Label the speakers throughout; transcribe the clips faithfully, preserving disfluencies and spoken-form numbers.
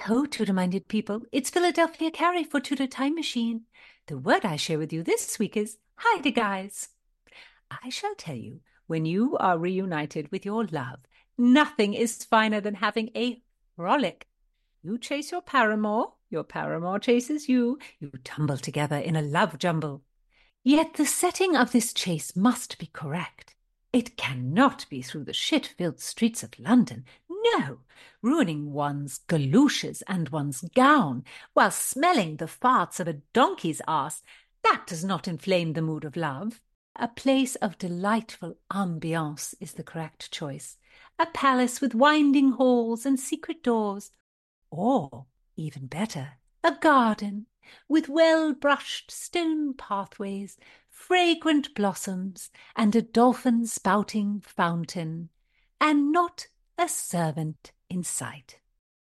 Speaker 1: Hi-ho, Tudor-minded people. It's Philadelphia Carrie for Tudor Time Machine. The word I share with you this week is hi-de guys. I shall tell you, when you are reunited with your love, nothing is finer than having a frolic. You chase your paramour, your paramour chases you, you tumble together in a love jumble. Yet the setting of this chase must be correct. It cannot be through the shit-filled streets of London. No, ruining one's galooshes and one's gown while smelling the farts of a donkey's arse. That does not inflame the mood of love. A place of delightful ambiance is the correct choice. A palace with winding halls and secret doors. Or, even better, a garden with well-brushed stone pathways, fragrant blossoms, and a dolphin-spouting fountain, and not a servant in sight.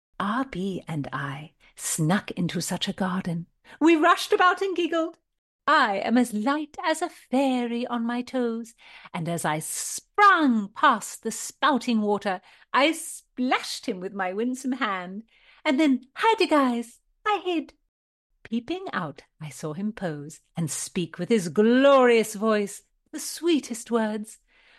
Speaker 1: R B and I snuck into such a garden. We rushed about and giggled. I am as light as a fairy on my toes, and as I sprang past the spouting water, I splashed him with my winsome hand, and then, hi-de guys, I hid. Peeping out, I saw him pose and speak with his glorious voice the sweetest words.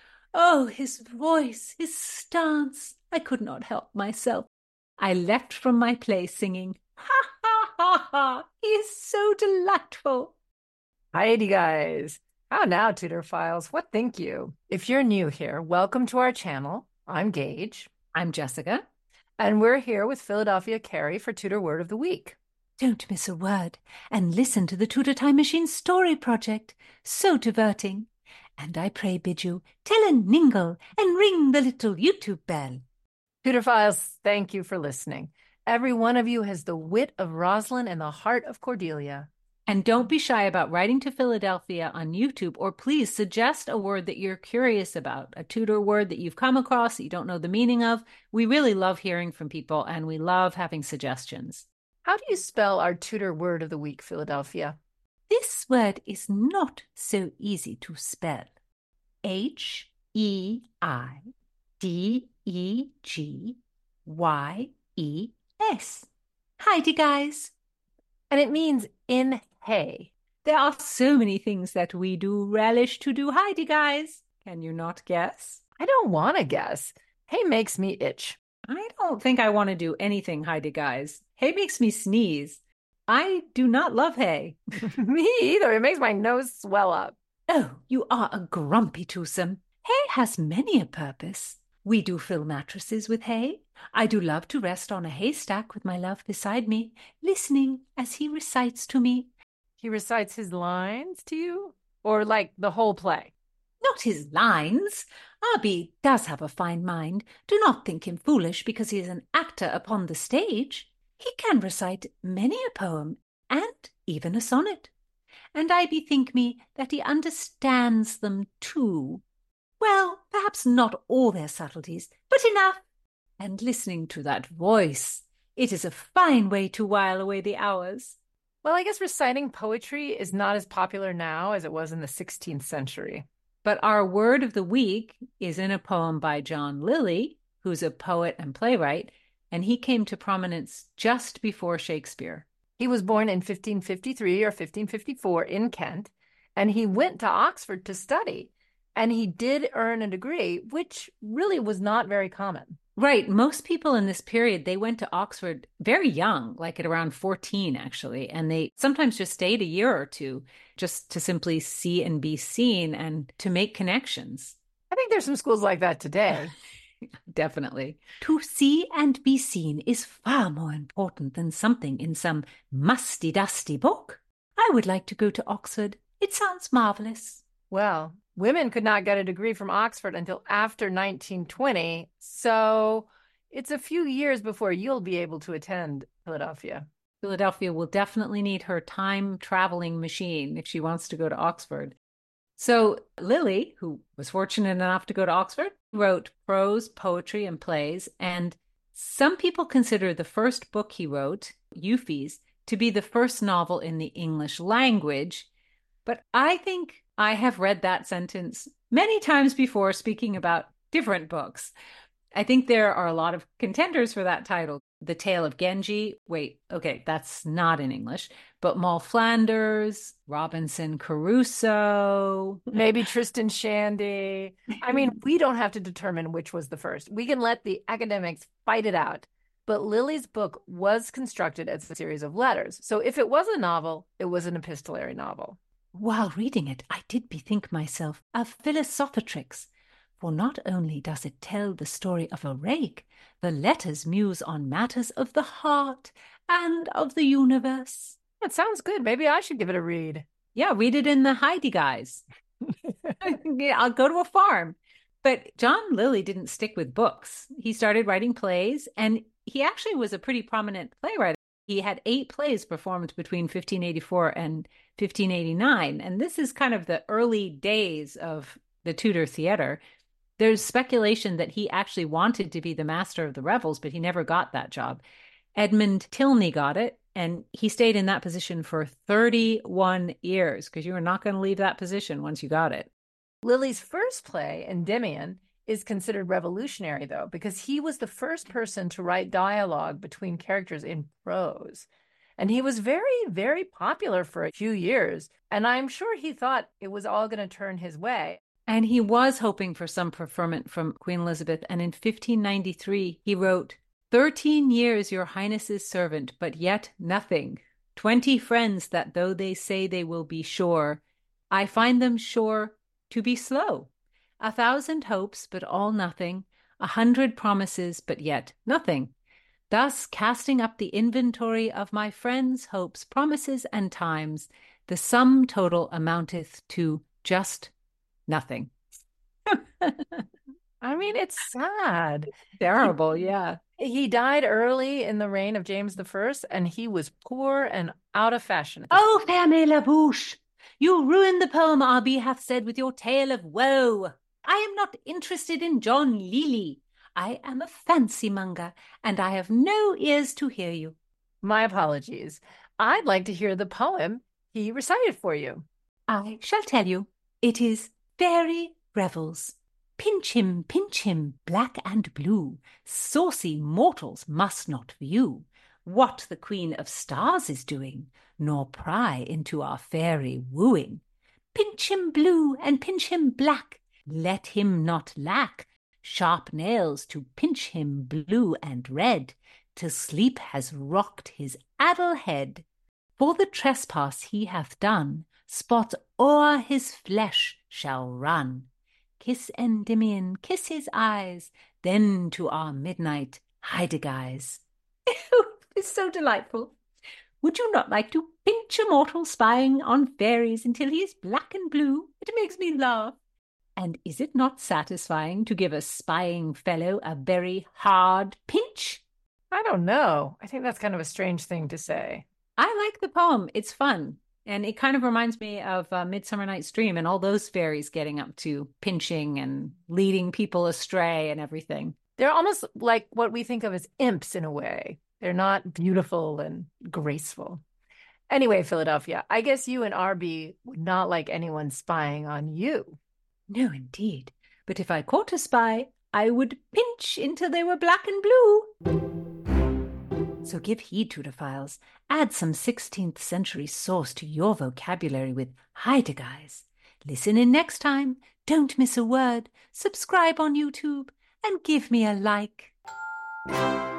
Speaker 1: Oh, his voice, his stance! I could not help myself. I leapt from my place singing, ha, ha, ha, ha! He is so delightful!
Speaker 2: Hi-de guys! How now, Tudor Files? What think you? If you're new here, welcome to our channel. I'm Gage.
Speaker 1: I'm Jessica.
Speaker 2: And we're here with Philadelphia Carrie for Tudor Word of the Week.
Speaker 1: Don't miss a word, and listen to the Tudor Time Machine Story Project. So diverting. And I pray bid you tell a ningle and ring the little YouTube bell.
Speaker 2: Tudor Files, thank you for listening. Every one of you has the wit of Rosalind and the heart of Cordelia.
Speaker 1: And don't be shy about writing to Philadelphia on YouTube, or please suggest a word that you're curious about, a Tudor word that you've come across that you don't know the meaning of. We really love hearing from people, and we love having suggestions.
Speaker 2: How do you spell our Tudor Word of the Week, Philadelphia?
Speaker 1: This word is not so easy to spell. H E I D E G Y E S. Hi-de guys.
Speaker 2: And it means in hay.
Speaker 1: There are so many things that we do relish to do hi-de guys. Can you not guess?
Speaker 2: I don't want to guess. Hay makes me itch.
Speaker 1: I don't think I want to do anything hi-de guys. Hay makes me sneeze. I do not love hay.
Speaker 2: Me either. It makes my nose swell up.
Speaker 1: Oh, you are a grumpy twosome. Hay has many a purpose. We do fill mattresses with hay. I do love to rest on a haystack with my love beside me, listening as he recites to me.
Speaker 2: He recites his lines to you? Or like the whole play?
Speaker 1: Not his lines. R B does have a fine mind. Do not think him foolish because he is an actor upon the stage. He can recite many a poem, and even a sonnet. And I bethink me that he understands them too. Well, perhaps not all their subtleties, but enough. And listening to that voice, it is a fine way to while away the hours.
Speaker 2: Well, I guess reciting poetry is not as popular now as it was in the sixteenth century.
Speaker 1: But our word of the week is in a poem by John Lyly, who's a poet and playwright, and he came to prominence just before Shakespeare.
Speaker 2: He was born in fifteen fifty-three or fifteen fifty-four in Kent, and he went to Oxford to study. And he did earn a degree, which really was not very common.
Speaker 1: Right. Most people in this period, they went to Oxford very young, like at around fourteen, actually. And they sometimes just stayed a year or two just to simply see and be seen and to make connections.
Speaker 2: I think there's some schools like that today.
Speaker 1: Definitely. To see and be seen is far more important than something in some musty-dusty book. I would like to go to Oxford. It sounds marvelous.
Speaker 2: Well, women could not get a degree from Oxford until after nineteen twenty, so it's a few years before you'll be able to attend Philadelphia.
Speaker 1: Philadelphia will definitely need her time-traveling machine if she wants to go to Oxford. So Lyly, who was fortunate enough to go to Oxford, wrote prose, poetry, and plays, and some people consider the first book he wrote, Euphues, to be the first novel in the English language, but I think I have read that sentence many times before speaking about different books. I think there are a lot of contenders for that title. The Tale of Genji. Wait, okay, that's not in English. But Moll Flanders, Robinson Crusoe.
Speaker 2: Maybe Tristan Shandy. I mean, we don't have to determine which was the first. We can let the academics fight it out. But Lily's book was constructed as a series of letters. So if it was a novel, it was an epistolary novel.
Speaker 1: While reading it, I did bethink myself of Philosophatrix. For not only does it tell the story of a rake, the letters muse on matters of the heart and of the universe.
Speaker 2: That sounds good. Maybe I should give it a read.
Speaker 1: Yeah, read it in the Heidi guys. Yeah, I'll go to a farm. But John Lilly didn't stick with books. He started writing plays, and he actually was a pretty prominent playwright. He had eight plays performed between fifteen eighty-four and fifteen eighty-nine. And this is kind of the early days of the Tudor theater. There's speculation that he actually wanted to be the master of the revels, but he never got that job. Edmund Tilney got it, and he stayed in that position for thirty-one years, because you were not going to leave that position once you got it.
Speaker 2: Lilly's first play, Endymion, is considered revolutionary, though, because he was the first person to write dialogue between characters in prose. And he was very, very popular for a few years. And I'm sure he thought it was all going to turn his way.
Speaker 1: And he was hoping for some preferment from Queen Elizabeth. And in fifteen ninety-three, he wrote, "Thirteen years your highness's servant, but yet nothing. Twenty friends that though they say they will be sure, I find them sure to be slow. A thousand hopes, but all nothing. A hundred promises, but yet nothing. Thus, casting up the inventory of my friends' hopes, promises, and times, the sum total amounteth to just nothing."
Speaker 2: I mean, it's sad.
Speaker 1: Terrible, yeah.
Speaker 2: He died early in the reign of James the First, and he was poor and out of fashion.
Speaker 1: Oh, fermez la bouche! You ruined the poem R B hath said with your tale of woe. I am not interested in John Lilly. I am a fancy monger, and I have no ears to hear you.
Speaker 2: My apologies. I'd like to hear the poem he recited for you.
Speaker 1: I shall tell you. It is Fairy Revels. Pinch him, pinch him, black and blue. Saucy mortals must not view what the Queen of Stars is doing, nor pry into our fairy wooing. Pinch him blue and pinch him black. Let him not lack sharp nails to pinch him blue and red, till sleep has rocked his addle head. For the trespass he hath done, spots o'er his flesh shall run. Kiss Endymion, kiss his eyes, then to our midnight hide-a-guise. It's so delightful. Would you not like to pinch a mortal spying on fairies until he is black and blue? It makes me laugh. And is it not satisfying to give a spying fellow a very hard pinch?
Speaker 2: I don't know. I think that's kind of a strange thing to say.
Speaker 1: I like the poem. It's fun. And it kind of reminds me of uh, Midsummer Night's Dream and all those fairies getting up to pinching and leading people astray and everything.
Speaker 2: They're almost like what we think of as imps in a way. They're not beautiful and graceful. Anyway, Philadelphia, I guess you and R B would not like anyone spying on you.
Speaker 1: No, indeed. But if I caught a spy, I would pinch until they were black and blue. So give heed, Tudophiles. Add some sixteenth century sauce to your vocabulary with Heide-Guys. Listen in next time. Don't miss a word. Subscribe on YouTube and give me a like.